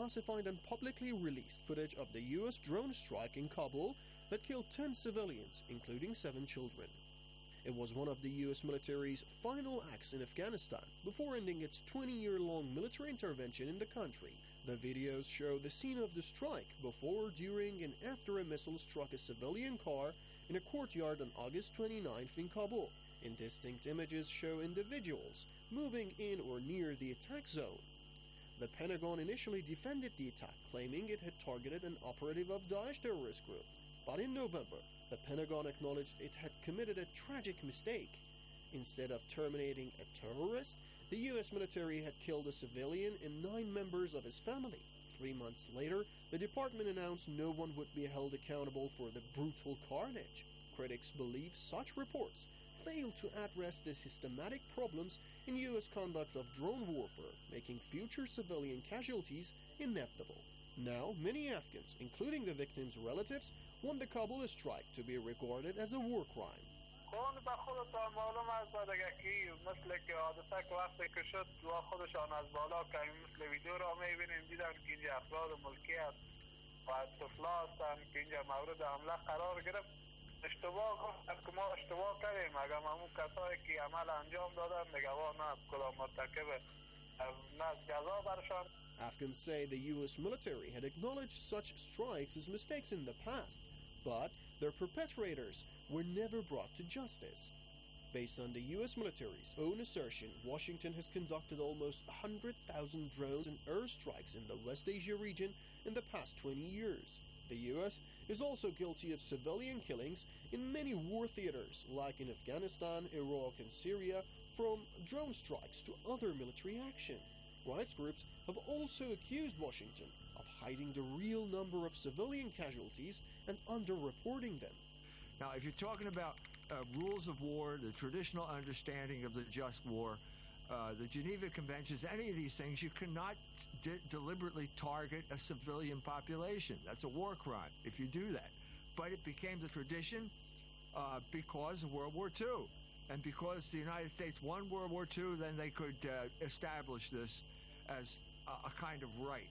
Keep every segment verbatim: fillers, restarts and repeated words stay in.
declassified and publicly released footage of the U S drone strike in Kabul that killed ten civilians, including seven children. It was one of the U S military's final acts in Afghanistan before ending its twenty-year-long military intervention in the country. The videos show the scene of the strike before, during, and after a missile struck a civilian car in a courtyard on August twenty-ninth in Kabul. Indistinct images show individuals moving in or near the attack zone. The Pentagon initially defended the attack, claiming it had targeted an operative of Daesh terrorist group. But in November, the Pentagon acknowledged it had committed a tragic mistake. Instead of terminating a terrorist, the U S military had killed a civilian and nine members of his family. Three months later, the department announced no one would be held accountable for the brutal carnage. Critics believe such reports fail to address the systematic problems in U S conduct of drone warfare, making future civilian casualties inevitable. Now, many Afghans, including the victims' relatives, want the Kabul strike to be regarded as a war crime. خون به خودتان معلوم است دادگی مثل که حادثه که وقتی که شد و خودشان از بالا که مثل ویدیو را میبینیم دیدن که اینجا افراد ملکی است و طفلا هستند که اینجا مورد حمله قرار گرفت. اشتباه گفتن که ما اشتباه کردیم اگر همون کسایی که عمل انجام دادن نگواه نه کدام مرتکب نه جزا برشان. Afghans say the U S military had acknowledged such strikes as mistakes in the past, but their perpetrators were never brought to justice. Based on the U S military's own assertion, Washington has conducted almost one hundred thousand drones and airstrikes in the West Asia region in the past twenty years. The U S is also guilty of civilian killings in many war theaters, like in Afghanistan, Iraq, and Syria, from drone strikes to other military action. Rights groups have also accused Washington of hiding the real number of civilian casualties and underreporting them. Now, if you're talking about uh, rules of war, the traditional understanding of the just war, uh, the Geneva Conventions, any of these things, you cannot de- deliberately target a civilian population. That's a war crime if you do that. But it became the tradition uh, because of World War Two. And because the United States won World War Two, then they could uh, establish this as a, a kind of right.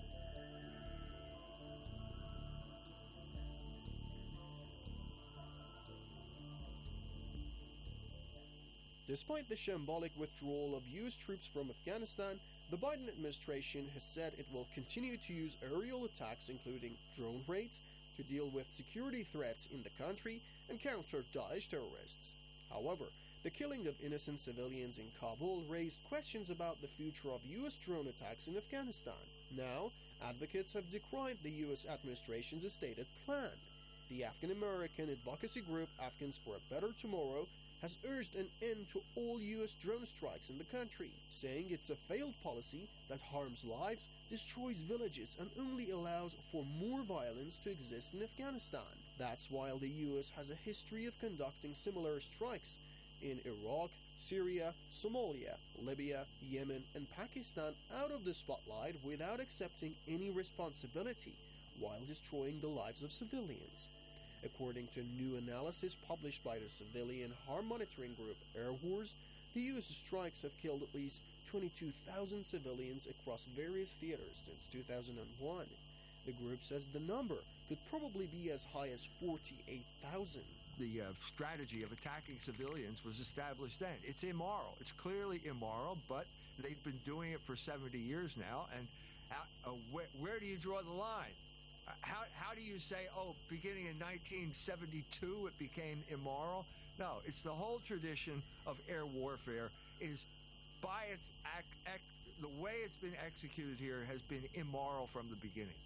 Despite the shambolic withdrawal of U S troops from Afghanistan, the Biden administration has said it will continue to use aerial attacks, including drone raids, to deal with security threats in the country and counter Daesh terrorists. However, the killing of innocent civilians in Kabul raised questions about the future of U S drone attacks in Afghanistan. Now, advocates have decried the U S administration's stated plan. The Afghan-American advocacy group Afghans for a Better Tomorrow has urged an end to all U S drone strikes in the country, saying it's a failed policy that harms lives, destroys villages, and only allows for more violence to exist in Afghanistan. That's while the U S has a history of conducting similar strikes in Iraq, Syria, Somalia, Libya, Yemen, and Pakistan out of the spotlight without accepting any responsibility, while destroying the lives of civilians. According to new analysis published by the civilian harm monitoring group Air Wars, the U S strikes have killed at least twenty-two thousand civilians across various theaters since two thousand one. The group says the number could probably be as high as forty-eight thousand. The uh, strategy of attacking civilians was established then. It's immoral. It's clearly immoral, but they've been doing it for seventy years now. And uh, uh, where, where do you draw the line? Uh, how, how do you say, oh, beginning in nineteen seventy-two it became immoral? No, it's the whole tradition of air warfare is by its act, act, the way it's been executed here has been immoral from the beginning.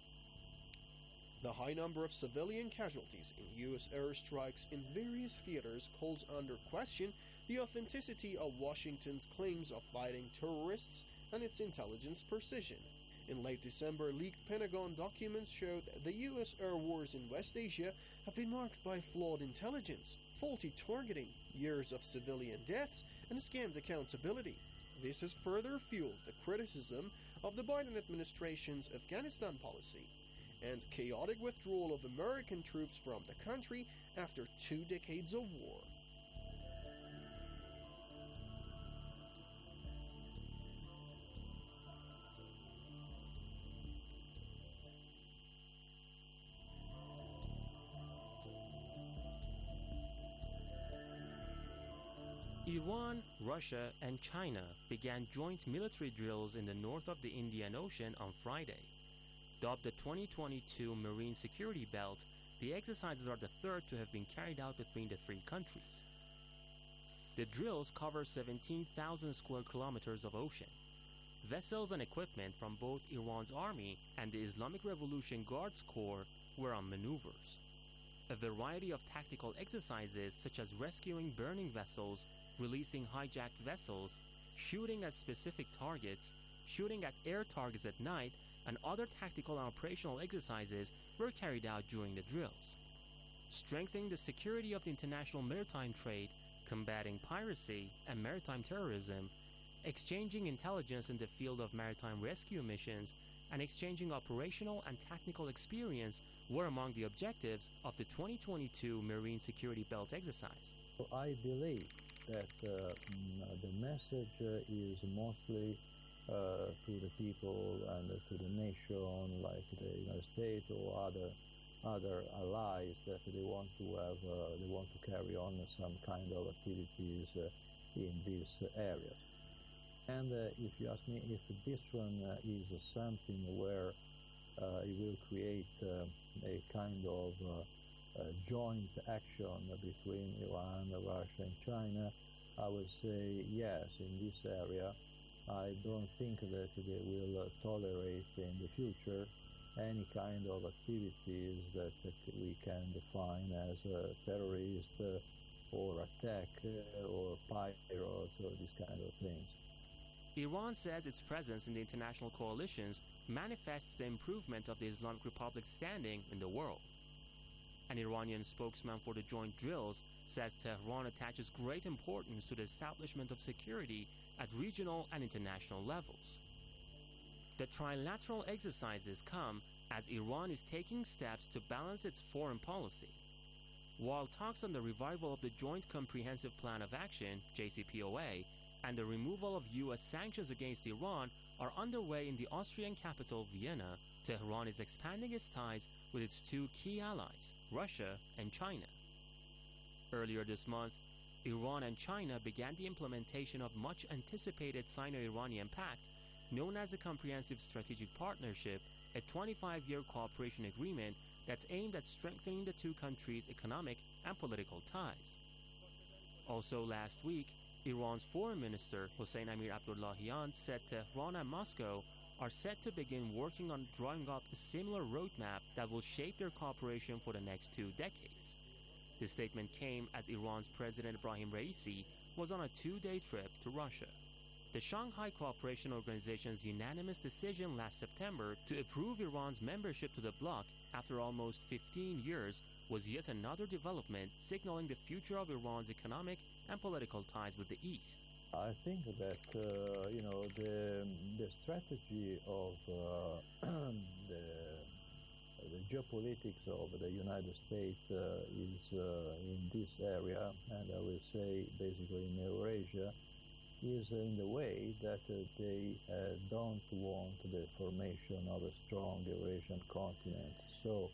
The high number of civilian casualties in U S airstrikes in various theaters calls under question the authenticity of Washington's claims of fighting terrorists and its intelligence precision. In late December, leaked Pentagon documents showed the U S air wars in West Asia have been marked by flawed intelligence, faulty targeting, years of civilian deaths, and scant accountability. This has further fueled the criticism of the Biden administration's Afghanistan policy and chaotic withdrawal of American troops from the country after two decades of war. Iran, Russia, and China began joint military drills in the north of the Indian Ocean on Friday. Dubbed the twenty twenty-two Marine Security Belt, the exercises are the third to have been carried out between the three countries. The drills cover seventeen thousand square kilometers of ocean. Vessels and equipment from both Iran's army and the Islamic Revolution Guards Corps were on maneuvers. A variety of tactical exercises such as rescuing burning vessels, releasing hijacked vessels, shooting at specific targets, shooting at air targets at night, and other tactical and operational exercises were carried out during the drills. Strengthening the security of the international maritime trade, combating piracy and maritime terrorism, exchanging intelligence in the field of maritime rescue missions, and exchanging operational and technical experience were among the objectives of the twenty twenty-two Marine Security Belt exercise. I believe that uh, the message uh, is mostly uh, to the people and uh, to the nation, like the United States or other other allies, that they want to have, uh, they want to carry on some kind of activities uh, in these uh, areas. And uh, if you ask me if this one uh, is uh, something where uh, it will create uh, a kind of uh, uh, joint action between Iran, Russia, and China, I would say yes, in this area. I don't think that they will uh, tolerate in the future any kind of activities that, that we can define as uh, terrorist uh, or attack uh, or pirates or these kind of things. Iran says its presence in the international coalitions manifests the improvement of the Islamic Republic's standing in the world. An Iranian spokesman for the joint drills says Tehran attaches great importance to the establishment of security at regional and international levels. The trilateral exercises come as Iran is taking steps to balance its foreign policy. While talks on the revival of the Joint Comprehensive Plan of Action, J C P O A, and the removal of U S sanctions against Iran are underway in the Austrian capital, Vienna, Tehran is expanding its ties with its two key allies, Russia and China. Earlier this month, Iran and China began the implementation of much anticipated Sino-Iranian pact known as the Comprehensive Strategic Partnership, a twenty-five year cooperation agreement that's aimed at strengthening the two countries' economic and political ties. Also last week, Iran's Foreign Minister Hossein Amir Abdullahian said Tehran and Moscow are set to begin working on drawing up a similar roadmap that will shape their cooperation for the next two decades. This statement came as Iran's President Ebrahim Raisi was on a two-day trip to Russia. The Shanghai Cooperation Organization's unanimous decision last September to approve Iran's membership to the bloc after almost fifteen years was yet another development signaling the future of Iran's economic and political ties with the East. I think that uh, you know the the strategy of uh, the the geopolitics of the United States uh, is uh, in this area, and I will say basically in Eurasia, is in the way that uh, they uh, don't want the formation of a strong Eurasian continent. So,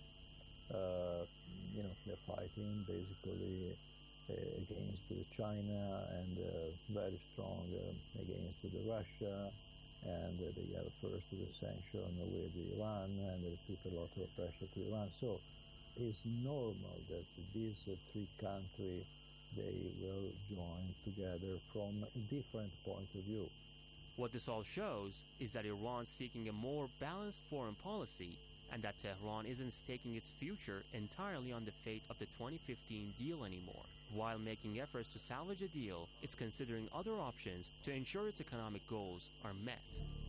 uh, you know, they're fighting basically uh, against uh, China and uh, very strong uh, against uh, the Russia, and uh, they have first the sanction with Iran, and they put a lot of pressure to Iran. So, it's normal that these uh, three countries they will join together from a different point of view. What this all shows is that Iran is seeking a more balanced foreign policy and that Tehran isn't staking its future entirely on the fate of the twenty fifteen deal anymore. While making efforts to salvage a deal, it's considering other options to ensure its economic goals are met.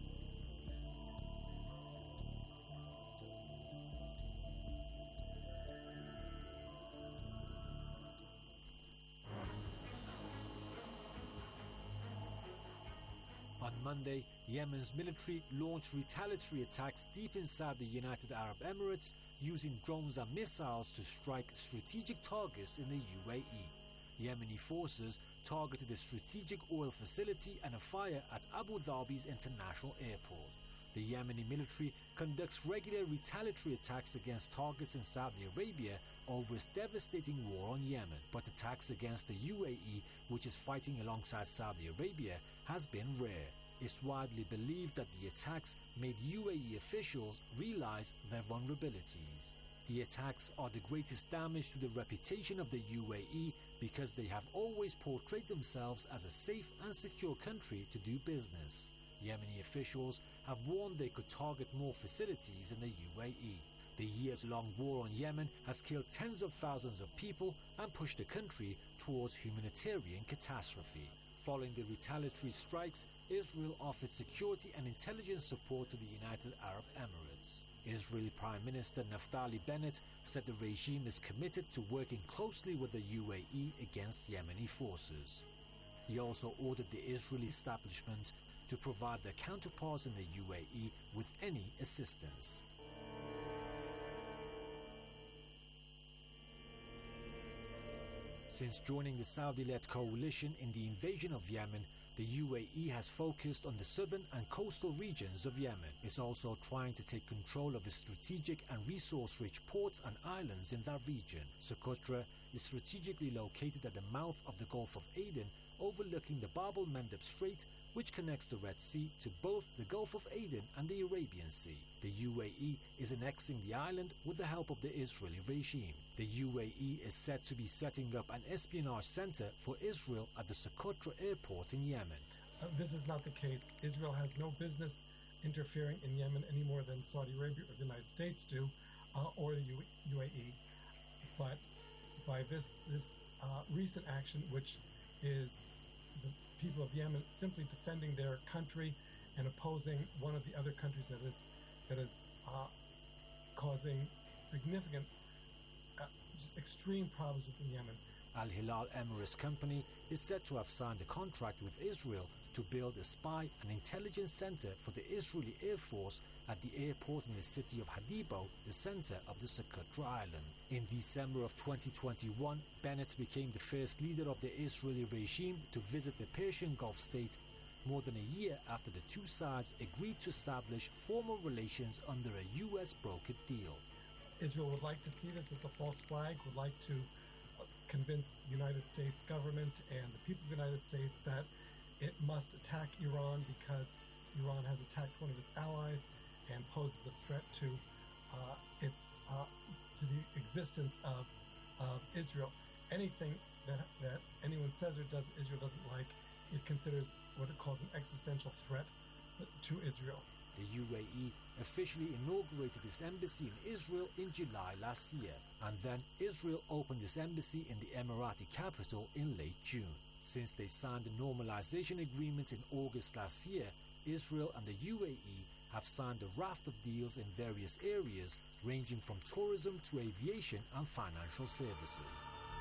On Monday, Yemen's military launched retaliatory attacks deep inside the United Arab Emirates using drones and missiles to strike strategic targets in the U A E. Yemeni forces targeted a strategic oil facility and a fire at Abu Dhabi's international airport. The Yemeni military conducts regular retaliatory attacks against targets in Saudi Arabia over its devastating war on Yemen, but attacks against the U A E, which is fighting alongside Saudi Arabia, has been rare. It's widely believed that the attacks made U A E officials realize their vulnerabilities. The attacks are the greatest damage to the reputation of the U A E because they have always portrayed themselves as a safe and secure country to do business. Yemeni officials have warned they could target more facilities in the U A E. The years-long war on Yemen has killed tens of thousands of people and pushed the country towards humanitarian catastrophe. Following the retaliatory strikes, Israel offered security and intelligence support to the United Arab Emirates. Israeli Prime Minister Naftali Bennett said the regime is committed to working closely with the U A E against Yemeni forces. He also ordered the Israeli establishment to provide their counterparts in the U A E with any assistance. Since joining the Saudi-led coalition in the invasion of Yemen, the U A E has focused on the southern and coastal regions of Yemen. It's also trying to take control of its strategic and resource-rich ports and islands in that region. Socotra is strategically located at the mouth of the Gulf of Aden, overlooking the Bab el-Mandeb Strait, which connects the Red Sea to both the Gulf of Aden and the Arabian Sea. The U A E is annexing the island with the help of the Israeli regime. The U A E is said to be setting up an espionage center for Israel at the Socotra airport in Yemen. Uh, this is not the case. Israel has no business interfering in Yemen any more than Saudi Arabia or the United States do, uh, or the U A E. But by this, this uh, recent action, which is the people of Yemen simply defending their country and opposing one of the other countries that is that is uh, causing significant, uh, just extreme problems within Yemen. Al Hilal Emirates Company is said to have signed a contract with Israel to build a spy and intelligence center for the Israeli Air Force at the airport in the city of Hadibo, the center of the Socotra Island. In December of twenty twenty-one, Bennett became the first leader of the Israeli regime to visit the Persian Gulf state, more than a year after the two sides agreed to establish formal relations under a U S brokered deal. Israel would like to see this as a false flag, would like to convince the United States government and the people of the United States that it must attack Iran because Iran has attacked one of its allies and poses a threat to uh, its uh, to the existence of of Israel. Anything that that anyone says or does Israel doesn't like, it considers what it calls an existential threat to Israel. The U A E officially inaugurated its embassy in Israel in July last year, and then Israel opened its embassy in the Emirati capital in late June. Since they signed the normalization agreement in August last year, Israel and the U A E have signed a raft of deals in various areas, ranging from tourism to aviation and financial services.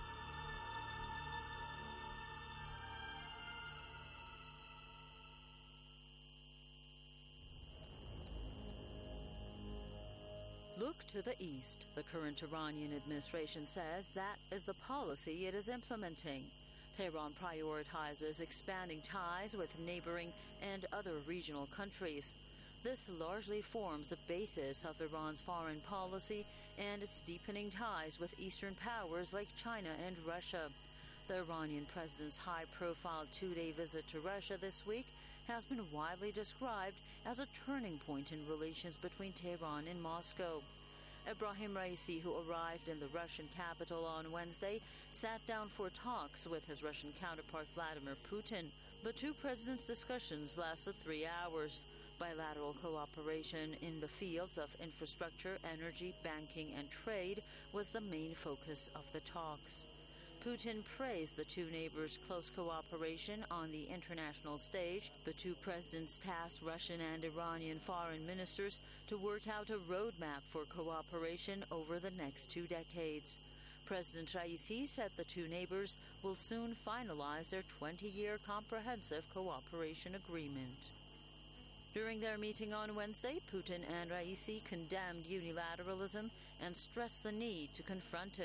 Look to the east. The current Iranian administration says that is the policy it is implementing. Tehran prioritizes expanding ties with neighboring and other regional countries. This largely forms the basis of Iran's foreign policy and its deepening ties with Eastern powers like China and Russia. The Iranian president's high-profile two-day visit to Russia this week has been widely described as a turning point in relations between Tehran and Moscow. Ebrahim Raisi, who arrived in the Russian capital on Wednesday, sat down for talks with his Russian counterpart Vladimir Putin. The two presidents' discussions lasted three hours. Bilateral cooperation in the fields of infrastructure, energy, banking, and trade was the main focus of the talks. Putin praised the two neighbors' close cooperation on the international stage. The two presidents tasked Russian and Iranian foreign ministers to work out a roadmap for cooperation over the next two decades. President Raisi said the two neighbors will soon finalize their twenty-year comprehensive cooperation agreement. During their meeting on Wednesday, Putin and Raisi condemned unilateralism and stressed the need to confront it.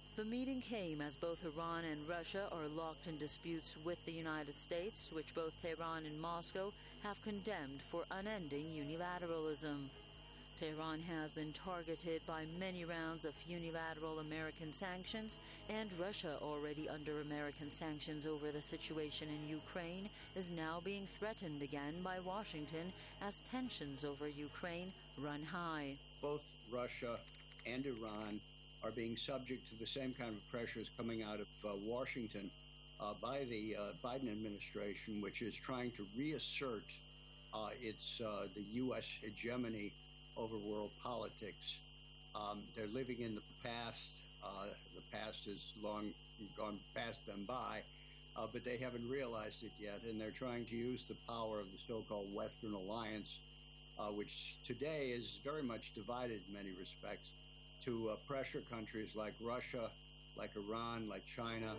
The meeting came as both Iran and Russia are locked in disputes with the United States, which both Tehran and Moscow have condemned for unending unilateralism. Tehran has been targeted by many rounds of unilateral American sanctions, and Russia, already under American sanctions over the situation in Ukraine, is now being threatened again by Washington as tensions over Ukraine run high. Both Russia and Iran are being subject to the same kind of pressures coming out of uh, Washington uh, by the uh, Biden administration, which is trying to reassert uh, its uh, the U S hegemony over world politics. Um, they're living in the past. Uh, the past has long gone past them by, uh, but they haven't realized it yet, and they're trying to use the power of the so-called Western Alliance, uh, which today is very much divided in many respects, to uh, pressure countries like Russia, like Iran, like China.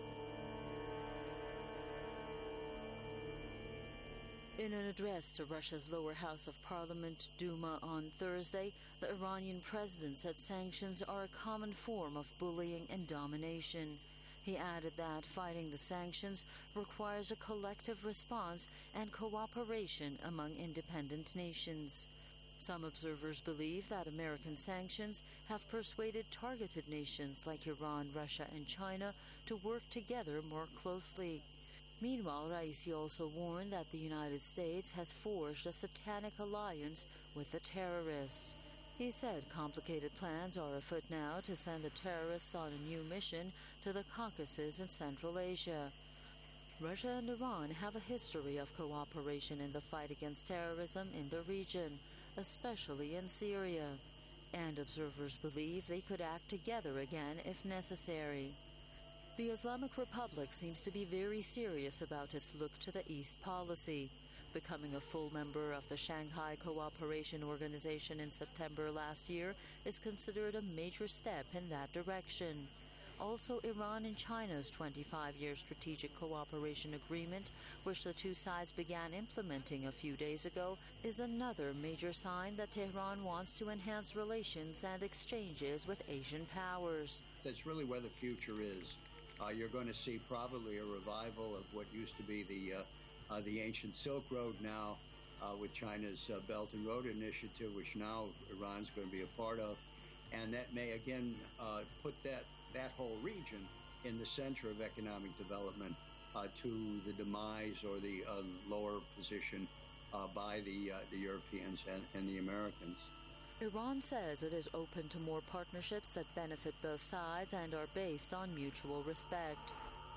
In an address to Russia's lower house of parliament, Duma, on Thursday, the Iranian president said sanctions are a common form of bullying and domination. He added that fighting the sanctions requires a collective response and cooperation among independent nations. Some observers believe that American sanctions have persuaded targeted nations like Iran, Russia, and China to work together more closely. Meanwhile, Raisi also warned that the United States has forged a satanic alliance with the terrorists. He said complicated plans are afoot now to send the terrorists on a new mission to the Caucasus in Central Asia. Russia and Iran have a history of cooperation in the fight against terrorism in the region, especially in Syria, and observers believe they could act together again if necessary. The Islamic Republic seems to be very serious about its look to the East policy. Becoming a full member of the Shanghai Cooperation Organization in September last year is considered a major step in that direction. Also, Iran and China's twenty-five-year strategic cooperation agreement, which the two sides began implementing a few days ago, is another major sign that Tehran wants to enhance relations and exchanges with Asian powers. That's really where the future is. Uh, you're going to see probably a revival of what used to be the uh, uh, the ancient Silk Road now, uh, with China's uh, Belt and Road Initiative, which now Iran's going to be a part of, and that may again uh, put that that whole region in the center of economic development, uh, to the demise or the uh, lower position uh, by the uh, the Europeans and, and the Americans. Iran says it is open to more partnerships that benefit both sides and are based on mutual respect.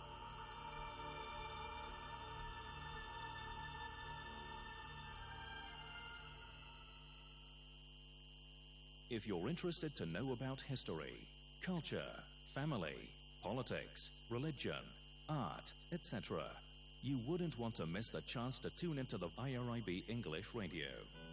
If you're interested to know about history, culture, family, politics, religion, art, et cetera, you wouldn't want to miss the chance to tune into the I R I B English Radio.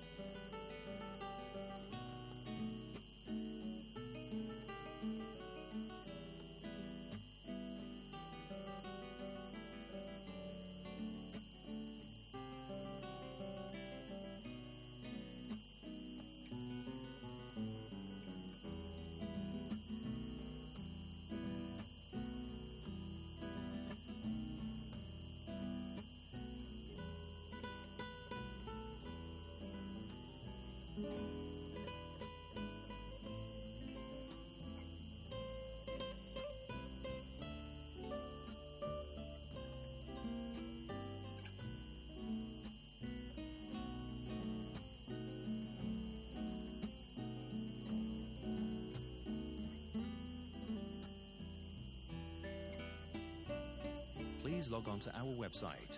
Please log on to our website,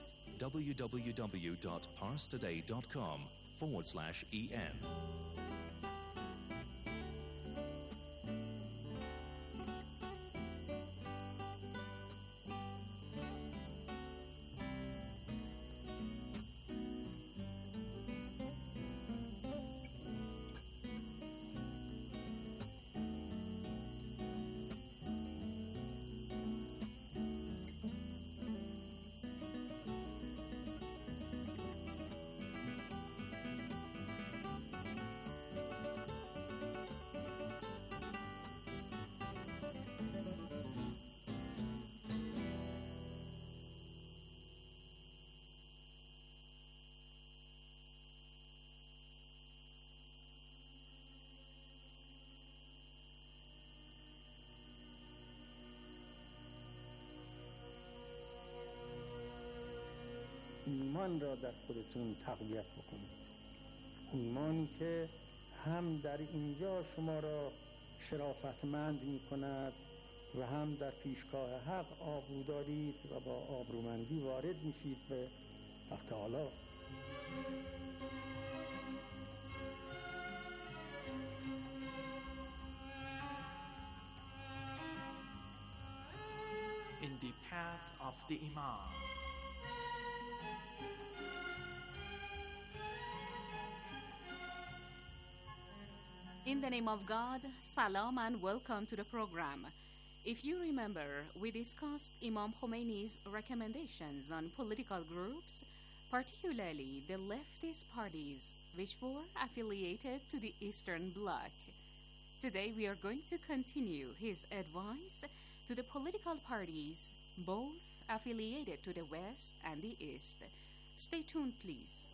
www.parstoday.com forward slash EN. ایمان را در خودتون تقویت بکنید. ایمانی که هم در اینجا شما را شرافتمند می کند و هم در پیشگاه حق آبرو دارید و با آبرومندی وارد میشید به حق تعالی. In the path of the Imam. In the name of God, salam and welcome to the program. If you remember, we discussed Imam Khomeini's recommendations on political groups, particularly the leftist parties which were affiliated to the Eastern Bloc. Today we are going to continue his advice to the political parties, both affiliated to the West and the East. Stay tuned, please.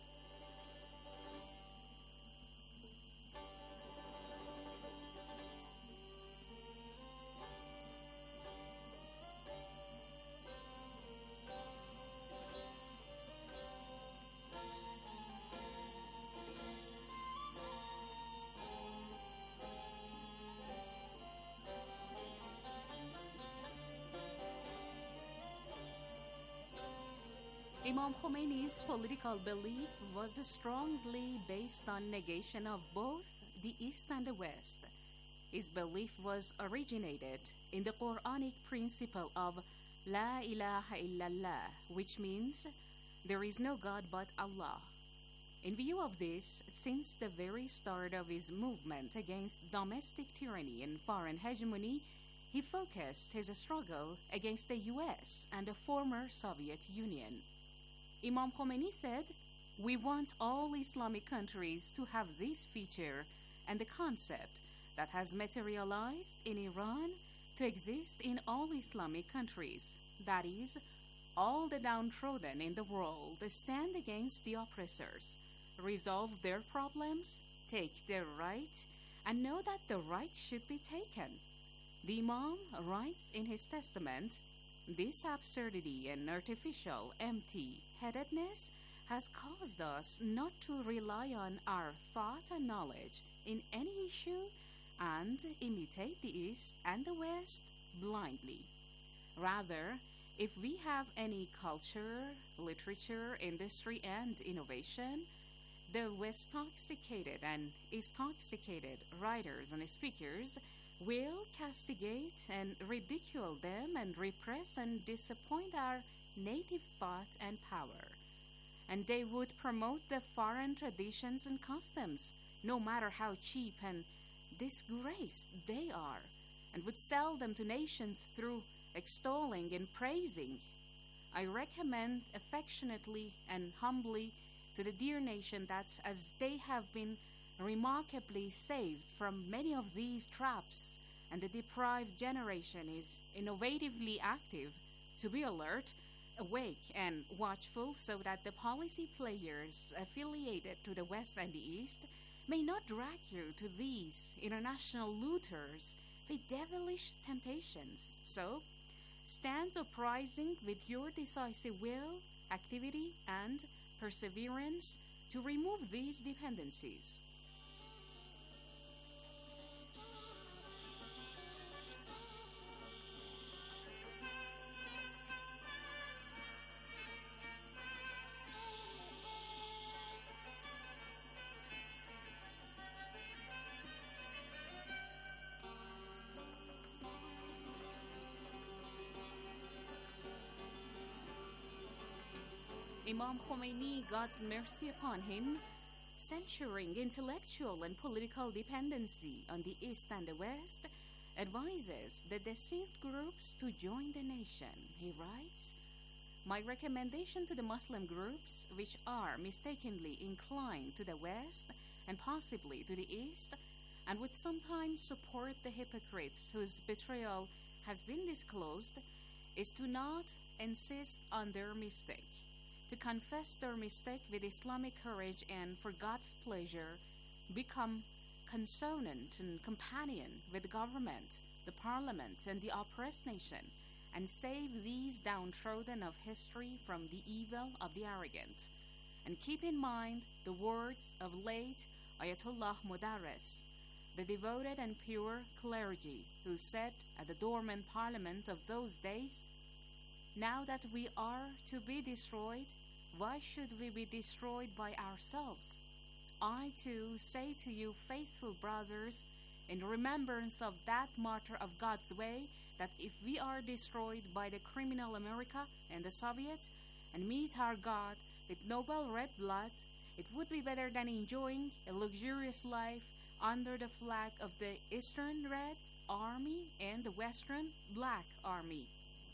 Imam Khomeini's political belief was strongly based on negation of both the East and the West. His belief was originated in the Quranic principle of La ilaha illallah, which means there is no God but Allah. In view of this, since the very start of his movement against domestic tyranny and foreign hegemony, he focused his struggle against the U S and the former Soviet Union. Imam Khomeini said, "We want all Islamic countries to have this feature and the concept that has materialized in Iran to exist in all Islamic countries. That is, all the downtrodden in the world stand against the oppressors, resolve their problems, take their right, and know that the right should be taken." The Imam writes in his testament, "This absurdity and artificial empty-headedness has caused us not to rely on our thought and knowledge in any issue and imitate the East and the West blindly. Rather, if we have any culture, literature, industry, and innovation, the West-toxicated and East-toxicated writers and speakers will castigate and ridicule them and repress and disappoint our native thought and power. And they would promote the foreign traditions and customs, no matter how cheap and disgraced they are, and would sell them to nations through extolling and praising. I recommend affectionately and humbly to the dear nation that as they have been remarkably saved from many of these traps, and the deprived generation is innovatively active, to be alert, awake, and watchful so that the policy players affiliated to the West and the East may not drag you to these international looters with devilish temptations. So, stand uprising with your decisive will, activity, and perseverance to remove these dependencies." Imam Khomeini, God's mercy upon him, censuring intellectual and political dependency on the East and the West, advises the deceived groups to join the nation. He writes, "My recommendation to the Muslim groups, which are mistakenly inclined to the West and possibly to the East, and would sometimes support the hypocrites whose betrayal has been disclosed, is to not insist on their mistake, to confess their mistake with Islamic courage and, for God's pleasure, become consonant and companion with the government, the parliament, and the oppressed nation, and save these downtrodden of history from the evil of the arrogant. And keep in mind the words of late Ayatollah Modarres, the devoted and pure clergy, who said at the dormant parliament of those days, "Now that we are to be destroyed, why should we be destroyed by ourselves? I too say to you, faithful brothers, in remembrance of that martyr of God's way, that if we are destroyed by the criminal America and the Soviets and meet our God with noble red blood, it would be better than enjoying a luxurious life under the flag of the Eastern Red Army and the Western Black Army."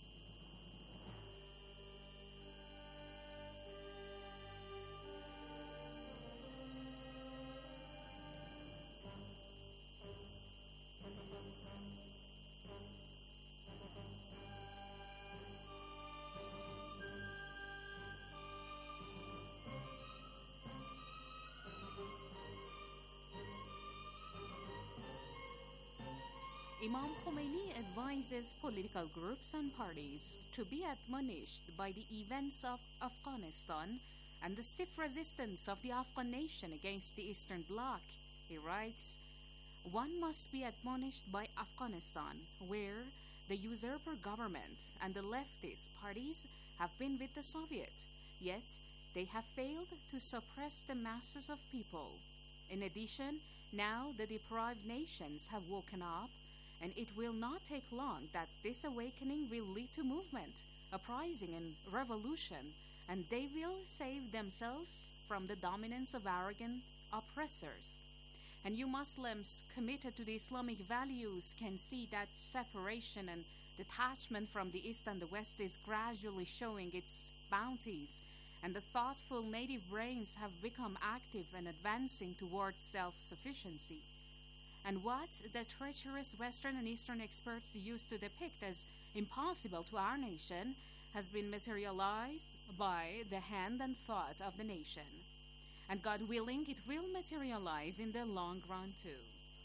Imam Khomeini advises political groups and parties to be admonished by the events of Afghanistan and the stiff resistance of the Afghan nation against the Eastern Bloc. He writes, "One must be admonished by Afghanistan, where the usurper government and the leftist parties have been with the Soviet, yet they have failed to suppress the masses of people. In addition, now the deprived nations have woken up, and it will not take long that this awakening will lead to movement, uprising, and revolution, and they will save themselves from the dominance of arrogant oppressors. And you Muslims committed to the Islamic values can see that separation and detachment from the East and the West is gradually showing its bounties, and the thoughtful native brains have become active and advancing towards self-sufficiency. And what the treacherous Western and Eastern experts used to depict as impossible to our nation has been materialized by the hand and thought of the nation. And God willing, it will materialize in the long run too."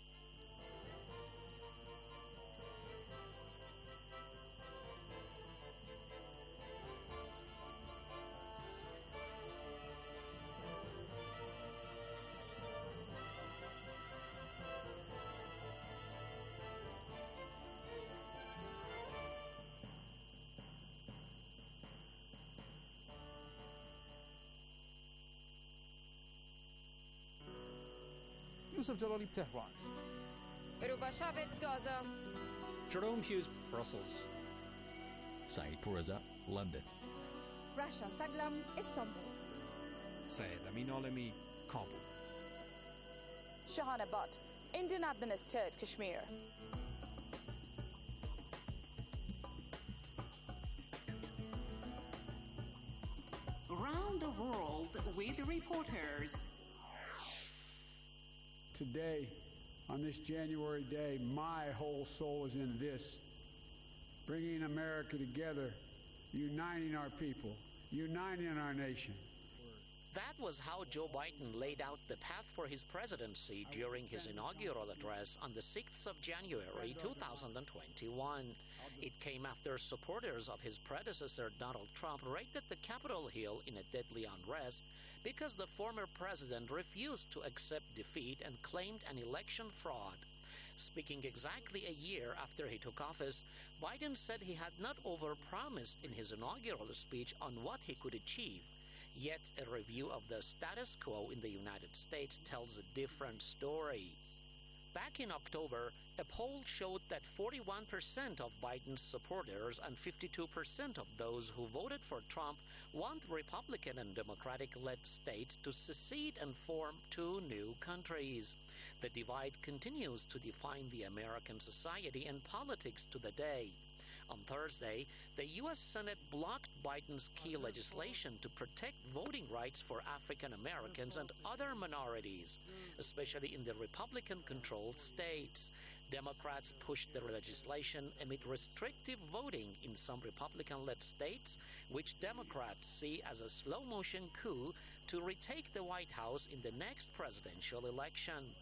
Yusuf Jalali, Tehran. Rubashavet, Gaza. Jerome Hughes, Brussels. Saeed Pourreza, London. Rasha Saglam, Istanbul. Syed Amin Alemi, Kabul. Shahana Butt, Indian administered Kashmir. Around the world with reporters. Today, on this January day, my whole soul is in this, bringing America together, uniting our people, uniting our nation. That was how Joe Biden laid out the path for his presidency during his inaugural address on the sixth of January two thousand twenty-one. It came after supporters of his predecessor Donald Trump raided the Capitol Hill in a deadly unrest because the former president refused to accept defeat and claimed an election fraud. Speaking exactly a year after he took office, Biden said he had not overpromised in his inaugural speech on what he could achieve. Yet a review of the status quo in the United States tells a different story. Back in October, a poll showed that forty-one percent of Biden's supporters and fifty-two percent of those who voted for Trump want Republican and Democratic-led states to secede and form two new countries. The divide continues to define the American society and politics to the day. On Thursday, the U S Senate blocked Biden's key legislation to protect voting rights for African Americans and other minorities, especially in the Republican-controlled states. Democrats pushed the legislation amid restrictive voting in some Republican-led states, which Democrats see as a slow-motion coup to retake the White House in the next presidential election.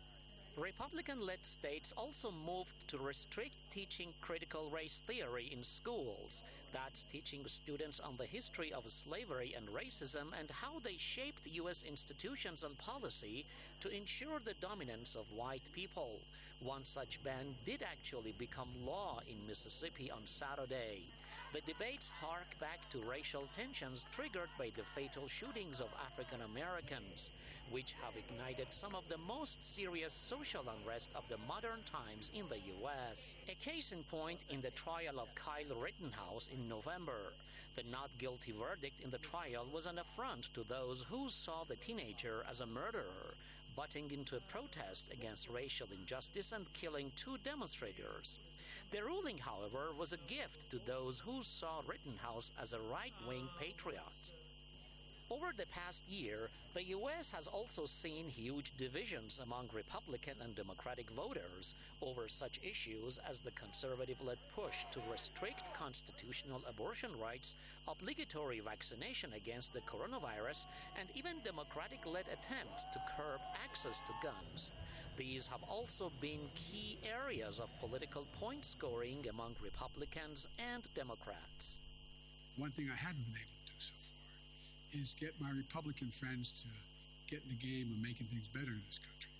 Republican-led states also moved to restrict teaching critical race theory in schools. That's teaching students on the history of slavery and racism and how they shaped U S institutions and policy to ensure the dominance of white people. One such ban did actually become law in Mississippi on Saturday. The debates hark back to racial tensions triggered by the fatal shootings of African Americans, which have ignited some of the most serious social unrest of the modern times in the U S. A case in point in the trial of Kyle Rittenhouse in November. The not guilty verdict in the trial was an affront to those who saw the teenager as a murderer, butting into a protest against racial injustice and killing two demonstrators. The ruling, however, was a gift to those who saw Rittenhouse as a right-wing patriot. Over the past year, the U S has also seen huge divisions among Republican and Democratic voters over such issues as the conservative-led push to restrict constitutional abortion rights, obligatory vaccination against the coronavirus, and even Democratic-led attempts to curb access to guns. These have also been key areas of political point scoring among Republicans and Democrats. One thing I haven't been able to do so far is get my Republican friends to get in the game of making things better in this country.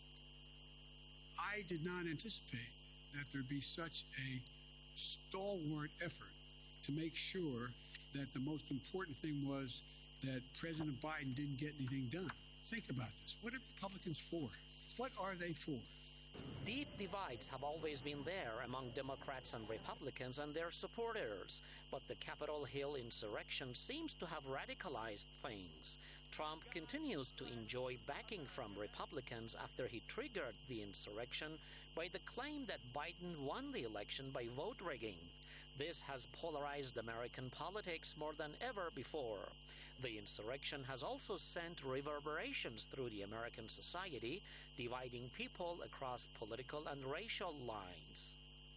I did not anticipate that there'd be such a stalwart effort to make sure that the most important thing was that President Biden didn't get anything done. Think about this. What are Republicans for? What are they for? Deep divides have always been there among Democrats and Republicans and their supporters, but the Capitol Hill insurrection seems to have radicalized things. Trump continues to enjoy backing from Republicans after he triggered the insurrection by the claim that Biden won the election by vote rigging. This has polarized American politics more than ever before. The insurrection has also sent reverberations through the American society, dividing people across political and racial lines.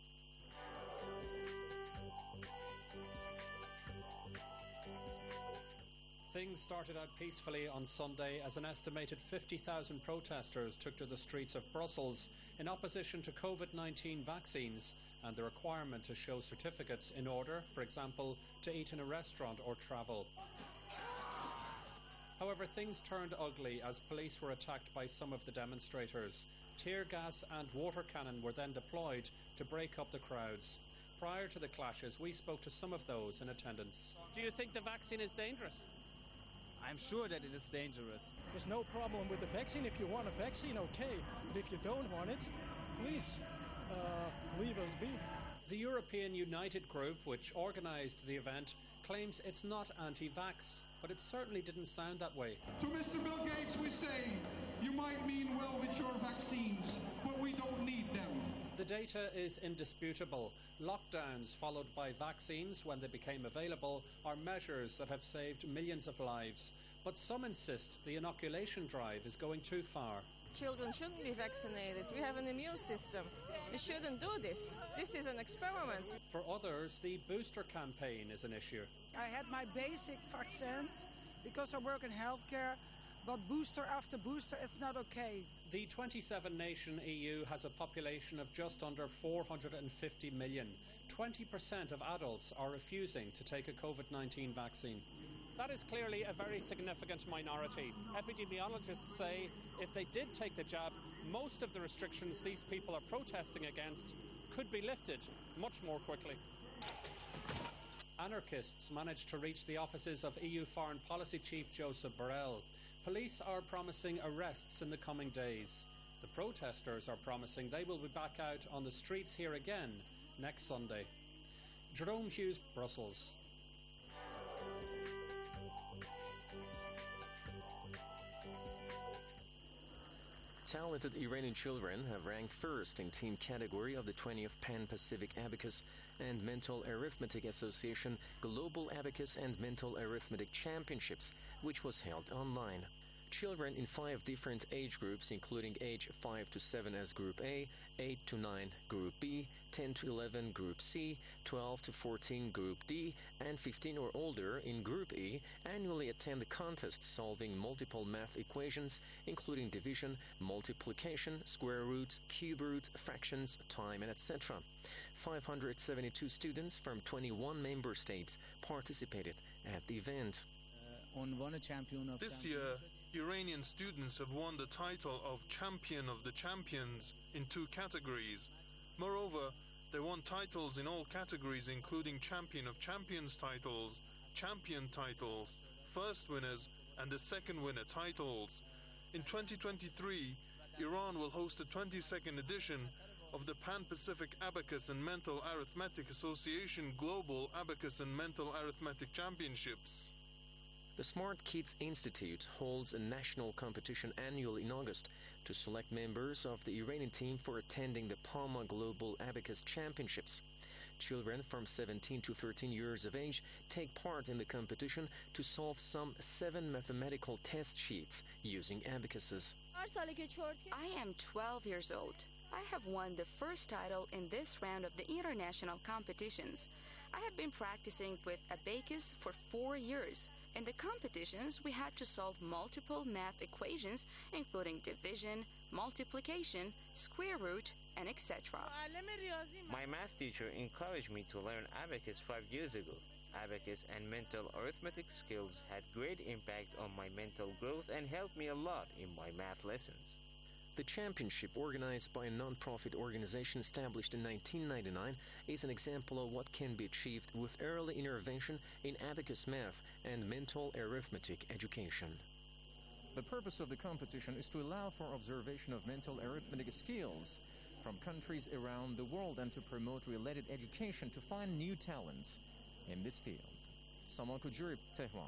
Things started out peacefully on Sunday as an estimated fifty thousand protesters took to the streets of Brussels in opposition to COVID nineteen vaccines and the requirement to show certificates in order, for example, to eat in a restaurant or travel. However, things turned ugly as police were attacked by some of the demonstrators. Tear gas and water cannon were then deployed to break up the crowds. Prior to the clashes, we spoke to some of those in attendance. Do you think the vaccine is dangerous? I'm sure that it is dangerous. There's no problem with the vaccine. If you want a vaccine, okay. But if you don't want it, please uh, leave us be. The European United Group, which organised the event, claims it's not anti-vax, but it certainly didn't sound that way. To Mister Bill Gates, we say, you might mean well with your vaccines, but we don't need them. The data is indisputable. Lockdowns followed by vaccines when they became available are measures that have saved millions of lives. But some insist the inoculation drive is going too far. Children shouldn't be vaccinated. We have an immune system. We shouldn't do this. This is an experiment. For others, the booster campaign is an issue. I had my basic vaccines because I work in healthcare, but booster after booster, it's not okay. The twenty-seven nation E U has a population of just under four hundred fifty million. twenty percent of adults are refusing to take a COVID nineteen vaccine. That is clearly a very significant minority. Epidemiologists say if they did take the jab, most of the restrictions these people are protesting against could be lifted much more quickly. Anarchists managed to reach the offices of E U Foreign Policy Chief Joseph Borrell. Police are promising arrests in the coming days. The protesters are promising they will be back out on the streets here again next Sunday. Jerome Hughes, Brussels. Talented Iranian children have ranked first in team category of the twentieth Pan-Pacific Abacus and Mental Arithmetic Association Global Abacus and Mental Arithmetic Championships, which was held online. Children in five different age groups, including age five to seven as Group A, eight to nine Group B, ten to eleven Group C, twelve to fourteen Group D, and fifteen or older in Group E, annually attend the contest solving multiple math equations, including division, multiplication, square roots, cube roots, fractions, time, and et cetera. five hundred seventy-two students from twenty-one member states participated at the event. This year, Iranian students have won the title of Champion of the Champions in two categories. Moreover, they won titles in all categories, including Champion of Champions titles, Champion titles, First Winners, and the Second Winner titles. In twenty twenty-three, Iran will host the twenty-second edition of the Pan-Pacific Abacus and Mental Arithmetic Association Global Abacus and Mental Arithmetic Championships. The Smart Kids Institute holds a national competition annually in August to select members of the Iranian team for attending the Palma Global Abacus Championships. Children from seventeen to thirteen years of age take part in the competition to solve some seven mathematical test sheets using abacuses. I am twelve years old. I have won the first title in this round of the international competitions. I have been practicing with abacus for four years. In the competitions, we had to solve multiple math equations, including division, multiplication, square root, and et cetera. My math teacher encouraged me to learn abacus five years ago. Abacus and mental arithmetic skills had great impact on my mental growth and helped me a lot in my math lessons. The championship, organized by a non-profit organization established in nineteen ninety-nine, is an example of what can be achieved with early intervention in abacus math and mental arithmetic education. The purpose of the competition is to allow for observation of mental arithmetic skills from countries around the world and to promote related education to find new talents in this field. Saman Kujuri, Tehran.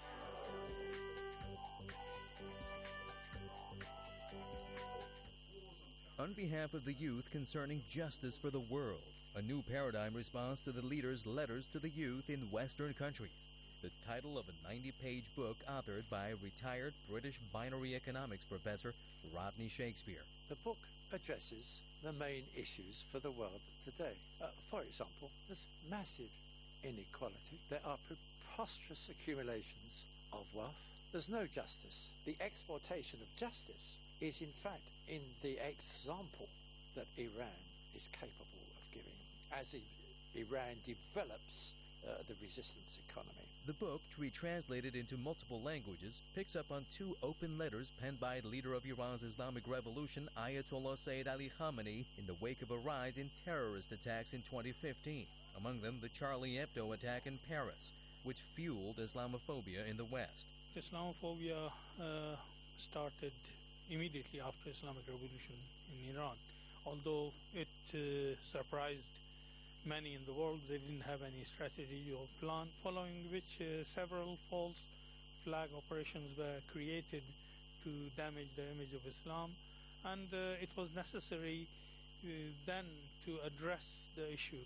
On behalf of the youth concerning justice for the world, a new paradigm responds to the leader's letters to the youth in Western countries. The title of a ninety-page book authored by retired British binary economics professor Rodney Shakespeare. The book addresses the main issues for the world today. Uh, for example, there's massive inequality. There are preposterous accumulations of wealth. There's no justice. The exploitation of justice is in fact in the example that Iran is capable of giving as Iran develops uh, the resistance economy. The book, to be translated into multiple languages, picks up on two open letters penned by leader of Iran's Islamic Revolution, Ayatollah Sayyid Ali Khamenei, in the wake of a rise in terrorist attacks in twenty fifteen, among them the Charlie Hebdo attack in Paris, which fueled Islamophobia in the West. Islamophobia uh, started immediately after Islamic Revolution in Iran. Although it uh, surprised many in the world, they didn't have any strategy or plan, following which uh, several false flag operations were created to damage the image of Islam, and uh, it was necessary uh, then to address the issue.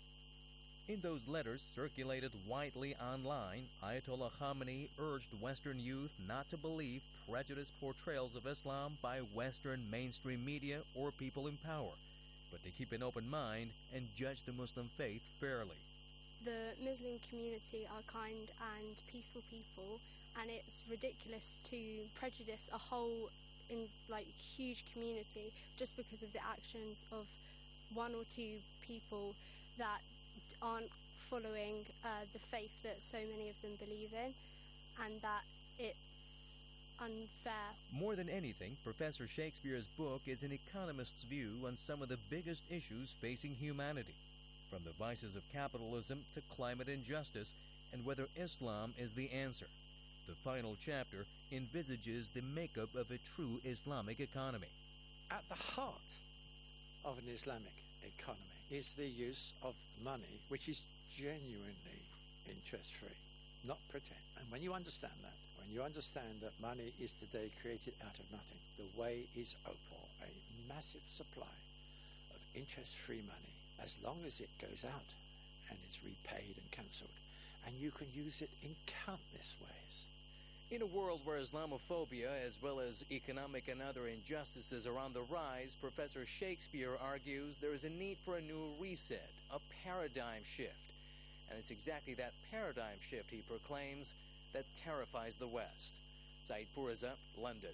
In those letters circulated widely online, Ayatollah Khamenei urged Western youth not to believe prejudiced portrayals of Islam by Western mainstream media or people in power, but to keep an open mind and judge the Muslim faith fairly. The Muslim community are kind and peaceful people, and it's ridiculous to prejudice a whole in like huge community just because of the actions of one or two people that aren't following uh, the faith that so many of them believe in, and that it's unfair. More than anything, Professor Shakespeare's book is an economist's view on some of the biggest issues facing humanity, from the vices of capitalism to climate injustice, and whether Islam is the answer. The final chapter envisages the makeup of a true Islamic economy. At the heart of an Islamic economy is the use of money which is genuinely interest-free, not pretend. And when you understand that, when you understand that money is today created out of nothing, the way is open, a massive supply of interest-free money, as long as it goes out and is repaid and cancelled. And you can use it in countless ways. In a world where Islamophobia, as well as economic and other injustices, are on the rise, Professor Shakespeare argues there is a need for a new reset, a paradigm shift. And it's exactly that paradigm shift, he proclaims, that terrifies the West. Saeed Puriza, London.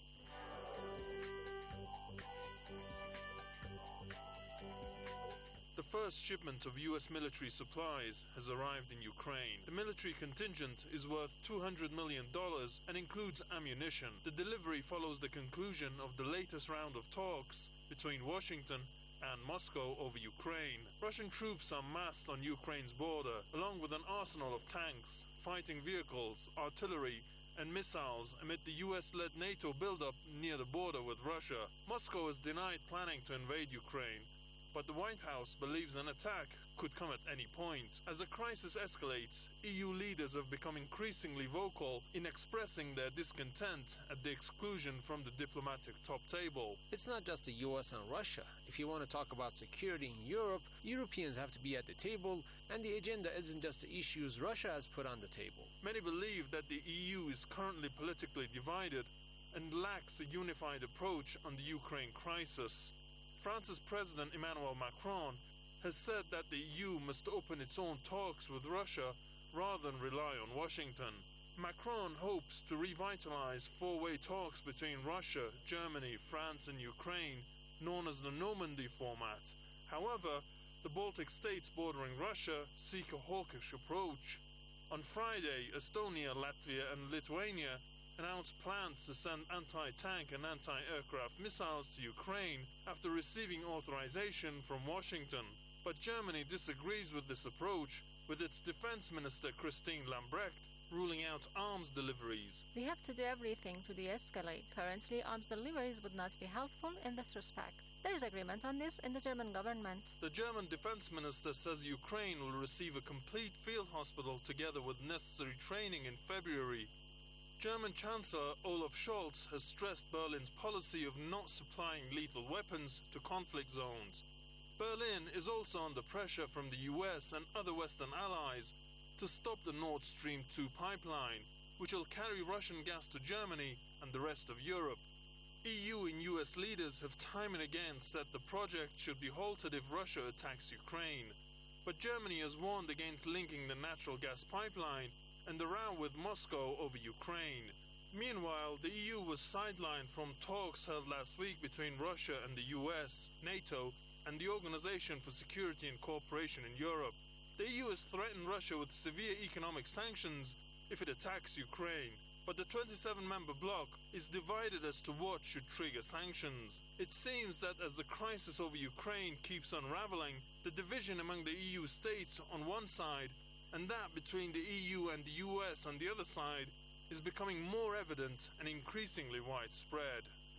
The first shipment of U S military supplies has arrived in Ukraine. The military contingent is worth two hundred million dollars and includes ammunition. The delivery follows the conclusion of the latest round of talks between Washington and Moscow over Ukraine. Russian troops are massed on Ukraine's border, along with an arsenal of tanks, fighting vehicles, artillery, and missiles amid the U S-led NATO buildup near the border with Russia. Moscow has denied planning to invade Ukraine, but the White House believes an attack could come at any point. As the crisis escalates, E U leaders have become increasingly vocal in expressing their discontent at the exclusion from the diplomatic top table. It's not just the U S and Russia. If you want to talk about security in Europe, Europeans have to be at the table, and the agenda isn't just the issues Russia has put on the table. Many believe that the E U is currently politically divided and lacks a unified approach on the Ukraine crisis. France's President Emmanuel Macron has said that the E U must open its own talks with Russia rather than rely on Washington. Macron hopes to revitalize four-way talks between Russia, Germany, France and Ukraine, known as the Normandy format. However, the Baltic states bordering Russia seek a hawkish approach. On Friday, Estonia, Latvia and Lithuania announced plans to send anti-tank and anti-aircraft missiles to Ukraine after receiving authorization from Washington. But Germany disagrees with this approach, with its Defense Minister Christine Lambrecht ruling out arms deliveries. We have to do everything to de-escalate. Currently, arms deliveries would not be helpful in this respect. There is agreement on this in the German government. The German Defense Minister says Ukraine will receive a complete field hospital together with necessary training in February. German Chancellor Olaf Scholz has stressed Berlin's policy of not supplying lethal weapons to conflict zones. Berlin is also under pressure from the U S and other Western allies to stop the Nord Stream two pipeline, which will carry Russian gas to Germany and the rest of Europe. E U and U S leaders have time and again said the project should be halted if Russia attacks Ukraine. But Germany has warned against linking the natural gas pipeline and the row with Moscow over Ukraine. Meanwhile, the E U was sidelined from talks held last week between Russia and the U S, NATO, and the Organization for Security and Cooperation in Europe. The E U has threatened Russia with severe economic sanctions if it attacks Ukraine, but the twenty-seven member bloc is divided as to what should trigger sanctions. It seems that as the crisis over Ukraine keeps unraveling, the division among the E U states on one side and that between the E U and the U S on the other side is becoming more evident and increasingly widespread.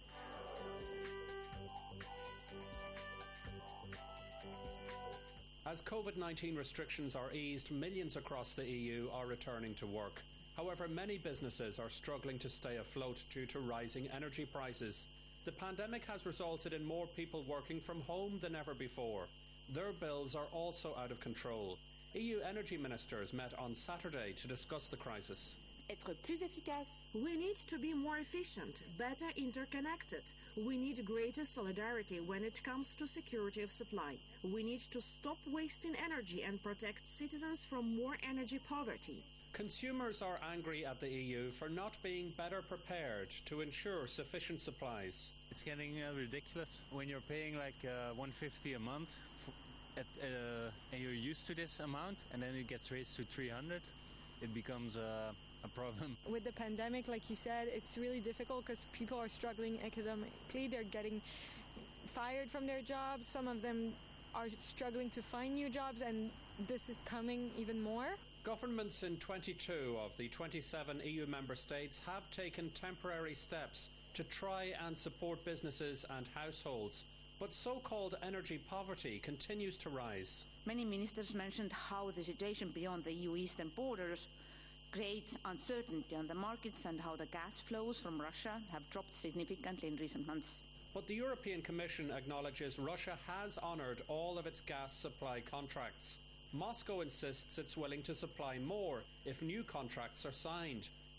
As COVID nineteen restrictions are eased, millions across the E U are returning to work. However, many businesses are struggling to stay afloat due to rising energy prices. The pandemic has resulted in more people working from home than ever before. Their bills are also out of control. E U energy ministers met on Saturday to discuss the crisis. Être plus efficace. We need to be more efficient, better interconnected. We need greater solidarity when it comes to security of supply. We need to stop wasting energy and protect citizens from more energy poverty. Consumers are angry at the E U for not being better prepared to ensure sufficient supplies. It's getting uh, ridiculous when you're paying like uh, one hundred fifty a month at, uh, and you're used to this amount, and then it gets raised to three hundred. It becomes uh, a problem. With the pandemic, like you said, it's really difficult because people are struggling economically. They're getting fired from their jobs. Some of them are struggling to find new jobs, and this is coming even more. Governments in twenty-two of the twenty-seven E U member states have taken temporary steps to try and support businesses and households. But so-called energy poverty continues to rise. Many ministers mentioned how the situation beyond the E U eastern borders creates uncertainty on the markets and how the gas flows from Russia have dropped significantly in recent months. But the European Commission acknowledges Russia has honoured all of its gas supply contracts. Moscow insists it's willing to supply more if new contracts are signed.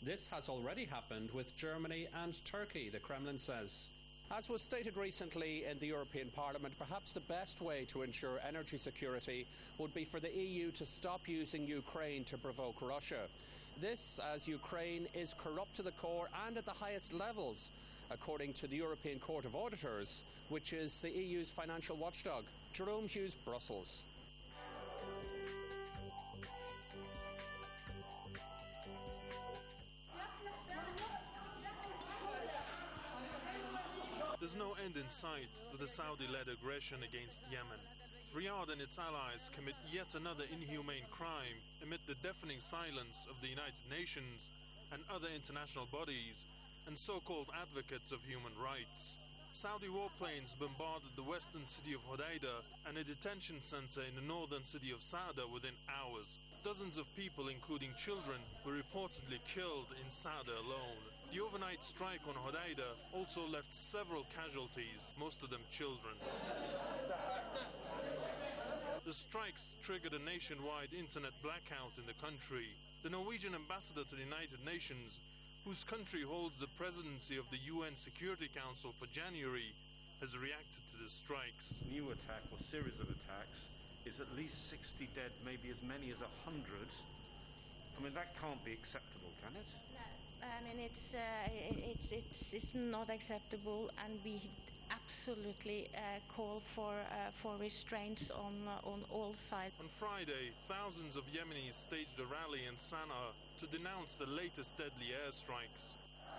This has already happened with Germany and Turkey, the Kremlin says. As was stated recently in the European Parliament, perhaps the best way to ensure energy security would be for the E U to stop using Ukraine to provoke Russia. This, as Ukraine is corrupt to the core and at the highest levels, according to the European Court of Auditors, which is the E U's financial watchdog. Jerome Hughes, Brussels. There's no end in sight to the Saudi-led aggression against Yemen. Riyadh and its allies commit yet another inhumane crime amid the deafening silence of the United Nations and other international bodies and so-called advocates of human rights. Saudi warplanes bombarded the western city of Hodeidah and a detention center in the northern city of Sa'ada within hours. Dozens of people, including children, were reportedly killed in Sa'ada alone. The overnight strike on Hodeidah also left several casualties, most of them children. The strikes triggered a nationwide internet blackout in the country. The Norwegian ambassador to the United Nations, whose country holds the presidency of the U N Security Council for January, has reacted to the strikes. New attack or series of attacks is at least sixty dead, maybe as many as one hundred. I mean, that can't be acceptable, can it? No. I mean, it's, uh, it's, it's, it's not acceptable, and we absolutely uh, call for, uh, for restraints on, uh, on all sides. On Friday, thousands of Yemenis staged a rally in Sana'a to denounce the latest deadly airstrikes.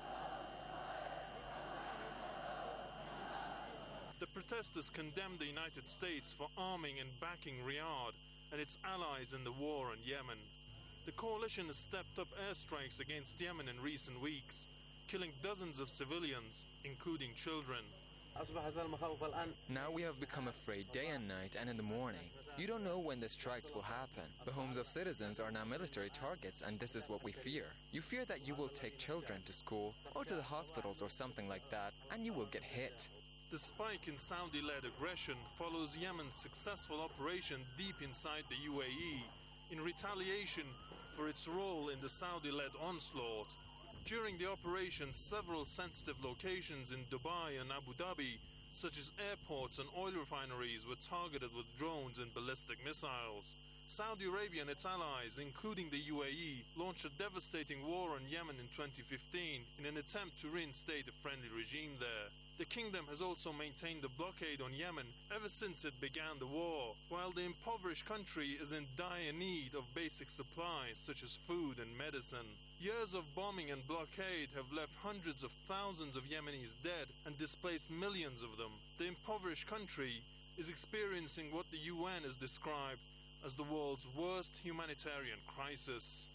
The protesters condemned the United States for arming and backing Riyadh and its allies in the war in Yemen. The coalition has stepped up airstrikes against Yemen in recent weeks, killing dozens of civilians, including children. Now we have become afraid day and night and in the morning. You don't know when the strikes will happen. The homes of citizens are now military targets, and this is what we fear. You fear that you will take children to school or to the hospitals or something like that, and you will get hit. The spike in Saudi-led aggression follows Yemen's successful operation deep inside the U A E in retaliation for its role in the Saudi-led onslaught. During the operation, several sensitive locations in Dubai and Abu Dhabi, such as airports and oil refineries, were targeted with drones and ballistic missiles. Saudi Arabia and its allies, including the U A E, launched a devastating war on Yemen in twenty fifteen in an attempt to reinstate a friendly regime there. The kingdom has also maintained a blockade on Yemen ever since it began the war, while the impoverished country is in dire need of basic supplies such as food and medicine. Years of bombing and blockade have left hundreds of thousands of Yemenis dead and displaced millions of them. The impoverished country is experiencing what the U N has described as the world's worst humanitarian crisis.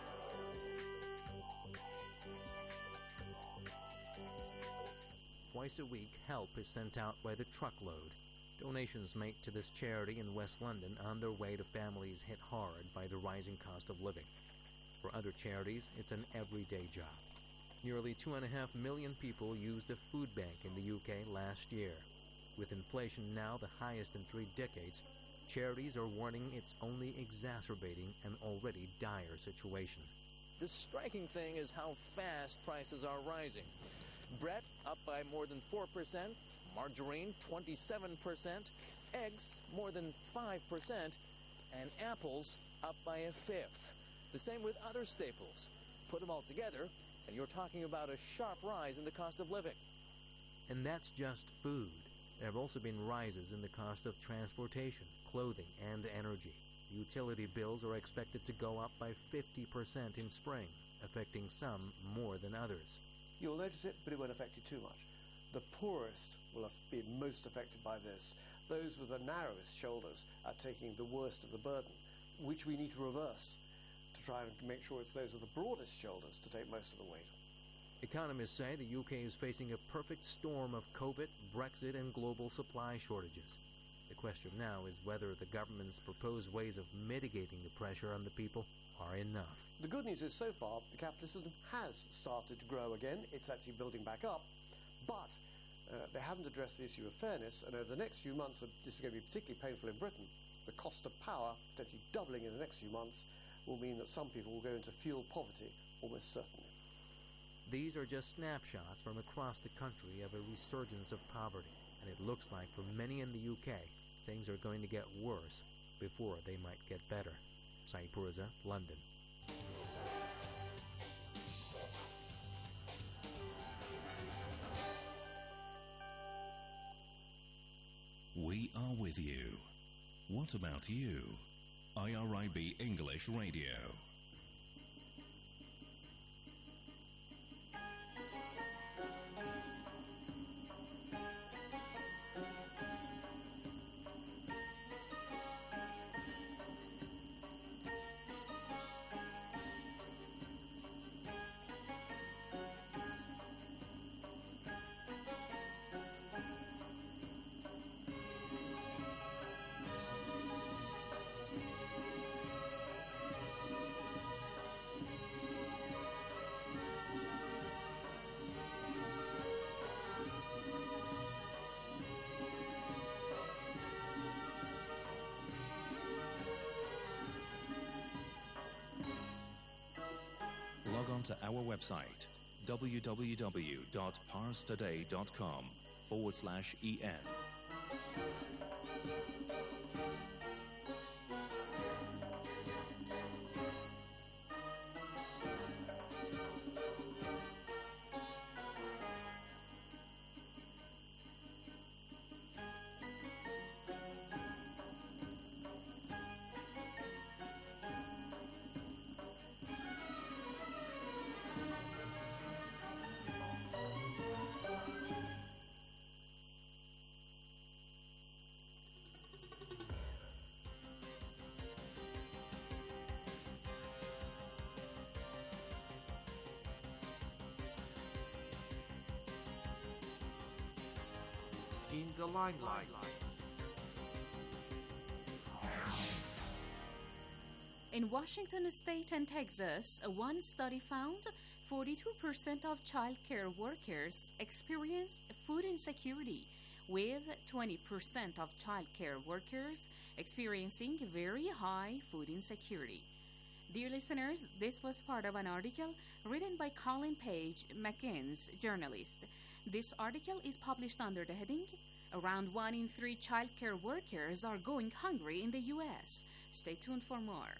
Twice a week, help is sent out by the truckload. Donations made to this charity in West London on their way to families hit hard by the rising cost of living. For other charities, it's an everyday job. Nearly two and a half million people used a food bank in the U K last year. With inflation now the highest in three decades, charities are warning it's only exacerbating an already dire situation. The striking thing is how fast prices are rising. Bread up by more than four percent, margarine twenty-seven percent, eggs more than five percent, and apples up by a fifth. The same with other staples. Put them all together, and you're talking about a sharp rise in the cost of living. And that's just food. There have also been rises in the cost of transportation, clothing, and energy. Utility bills are expected to go up by fifty percent in spring, affecting some more than others. You'll notice it, but it won't affect you too much. The poorest will have been most affected by this. Those with the narrowest shoulders are taking the worst of the burden, which we need to reverse to try and make sure it's those with the broadest shoulders to take most of the weight. Economists say the U K is facing a perfect storm of COVID, Brexit, and global supply shortages. The question now is whether the government's proposed ways of mitigating the pressure on the people are enough. The good news is, so far, the capitalist system has started to grow again. It's actually building back up, but uh, they haven't addressed the issue of fairness, and over the next few months, uh, this is going to be particularly painful in Britain. The cost of power, potentially doubling in the next few months, will mean that some people will go into fuel poverty almost certainly. These are just snapshots from across the country of a resurgence of poverty, and it looks like for many in the U K, things are going to get worse before they might get better. Saeed Purza, London. We are with you. What about you? I R I B English Radio. Log on to our website, w w w dot pars today dot com forward slash en. In the limelight. In Washington state and Texas, one study found forty-two percent of child care workers experienced food insecurity, with twenty percent of child care workers experiencing very high food insecurity. Dear listeners, this was part of an article written by Colin Page, McKinn's journalist. This article is published under the heading, Around one in three child care workers are going hungry in the U S. Stay tuned for more.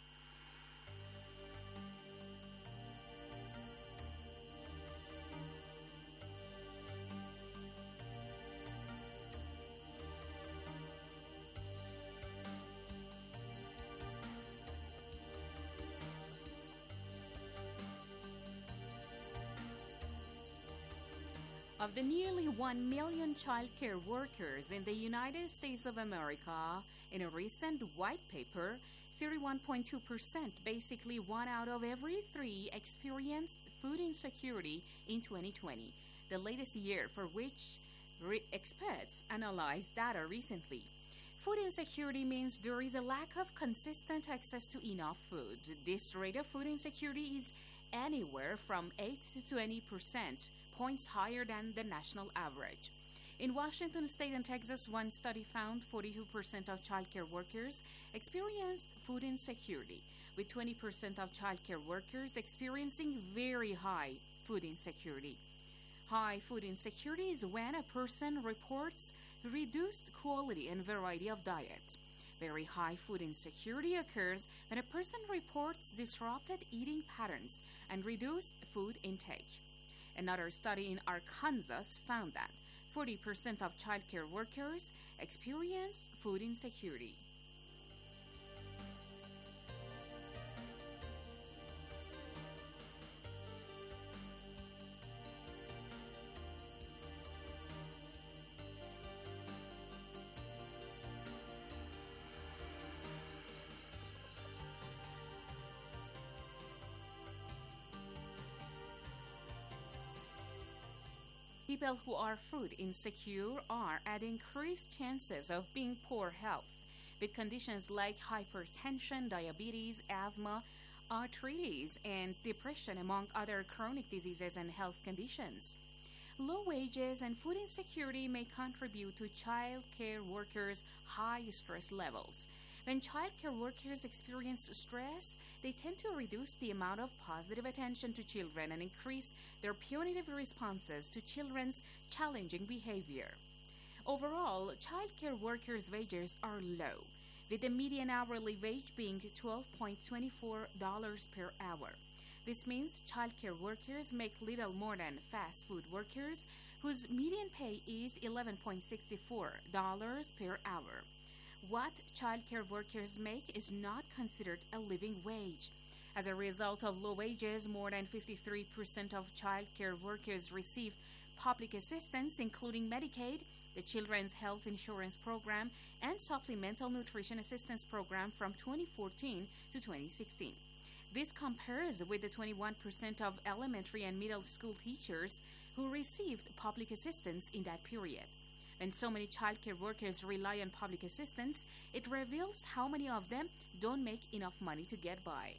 Of the nearly one million child care workers in the United States of America, in a recent white paper, thirty-one point two percent, basically one out of every three, experienced food insecurity in twenty twenty, the latest year for which re- experts analyzed data recently. Food insecurity means there is a lack of consistent access to enough food. This rate of food insecurity is anywhere from eight to twenty percent, points higher than the national average. In Washington state and Texas, one study found forty-two percent of childcare workers experienced food insecurity, with twenty percent of childcare workers experiencing very high food insecurity. High food insecurity is when a person reports reduced quality and variety of diet. Very high food insecurity occurs when a person reports disrupted eating patterns and reduced food intake. Another study in Arkansas found that forty percent of childcare workers experienced food insecurity. People who are food insecure are at increased chances of being poor health, with conditions like hypertension, diabetes, asthma, arthritis, and depression, among other chronic diseases and health conditions. Low wages and food insecurity may contribute to child care workers' high stress levels. When childcare workers experience stress, they tend to reduce the amount of positive attention to children and increase their punitive responses to children's challenging behavior. Overall, childcare workers' wages are low, with the median hourly wage being twelve point two four dollars per hour. This means childcare workers make little more than fast food workers, whose median pay is eleven point six four dollars per hour. What childcare workers make is not considered a living wage. As a result of low wages, more than fifty-three percent of childcare workers received public assistance, including Medicaid, the Children's Health Insurance Program, and Supplemental Nutrition Assistance Program from twenty fourteen to twenty sixteen. This compares with the twenty-one percent of elementary and middle school teachers who received public assistance in that period. When so many childcare workers rely on public assistance, it reveals how many of them don't make enough money to get by.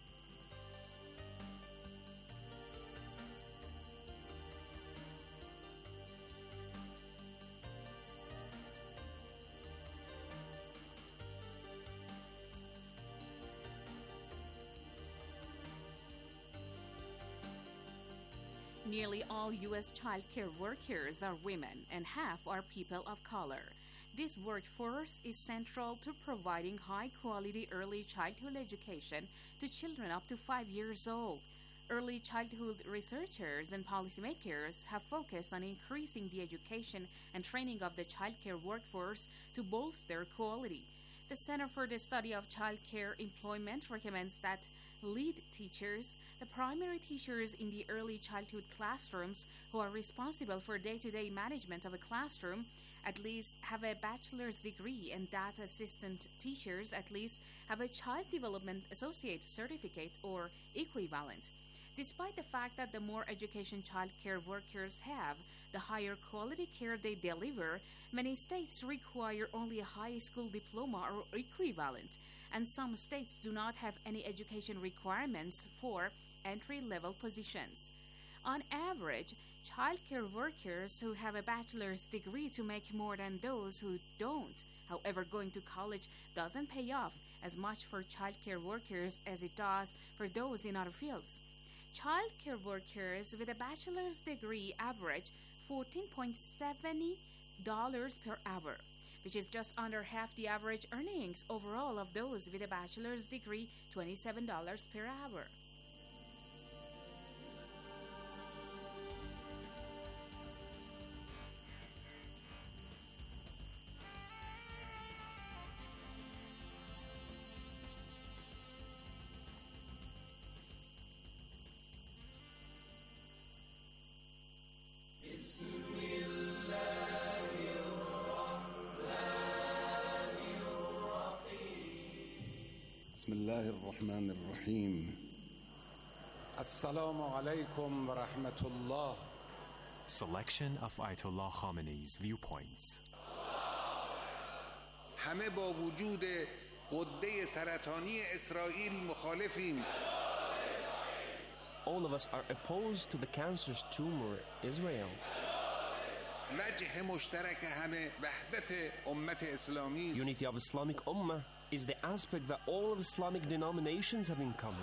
Nearly all U S childcare workers are women, and half are people of color. This workforce is central to providing high-quality early childhood education to children up to five years old. Early childhood researchers and policymakers have focused on increasing the education and training of the childcare workforce to bolster quality. The Center for the Study of Childcare Employment recommends that lead teachers, the primary teachers in the early childhood classrooms who are responsible for day-to-day management of a classroom, at least have a bachelor's degree, and that assistant teachers at least have a child development associate certificate or equivalent. Despite the fact that the more education childcare workers have, the higher quality care they deliver, many states require only a high school diploma or equivalent, and some states do not have any education requirements for entry-level positions. On average, childcare workers who have a bachelor's degree to make more than those who don't. However, going to college doesn't pay off as much for childcare workers as it does for those in other fields. Childcare workers with a bachelor's degree average fourteen point seven zero dollars per hour, which is just under half the average earnings overall of those with a bachelor's degree, twenty-seven dollars per hour. بسم الله الرحمن الرحيم السلام عليكم ورحمة الله. Selection of Ayatollah Khamenei's viewpoints. همه با وجود غده سرطانی اسرائیل مخالفیم. All of us are opposed to the cancerous tumor Israel. وجه مشترک همه وحدت امت اسلامی. Unity of Islamic Ummah is the aspect that all of Islamic denominations have in common.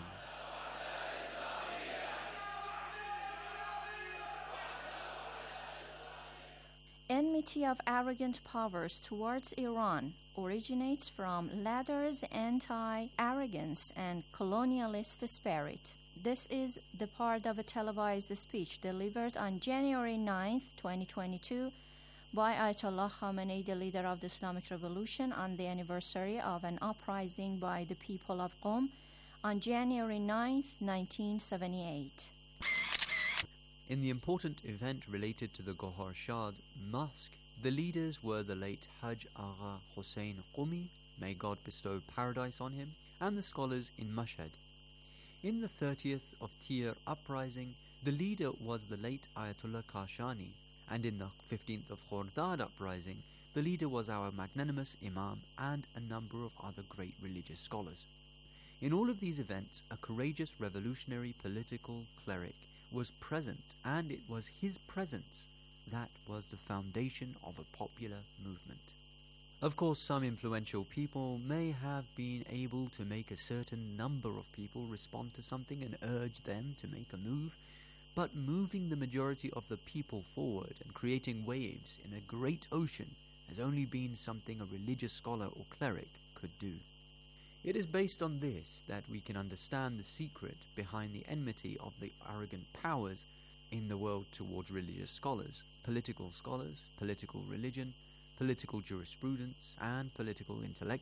Enmity of arrogant powers towards Iran originates from Ladder's anti-arrogance and colonialist spirit. This is the part of a televised speech delivered on January ninth, twenty twenty-two, by Ayatollah Khamenei, the leader of the Islamic Revolution, on the anniversary of an uprising by the people of Qom on January ninth, nineteen seventy-eight. In the important event related to the Gohar Shad Mosque, the leaders were the late Haj Agha Hossein Qumi, may God bestow paradise on him, and the scholars in Mashhad. In the thirtieth of Tir uprising, the leader was the late Ayatollah Kashani, and in the fifteenth of Khordad uprising, the leader was our magnanimous Imam and a number of other great religious scholars. In all of these events, a courageous revolutionary political cleric was present, and it was his presence that was the foundation of a popular movement. Of course, some influential people may have been able to make a certain number of people respond to something and urge them to make a move, but moving the majority of the people forward and creating waves in a great ocean has only been something a religious scholar or cleric could do. It is based on this that we can understand the secret behind the enmity of the arrogant powers in the world towards religious scholars, political scholars, political religion, political jurisprudence, and political intellectuals.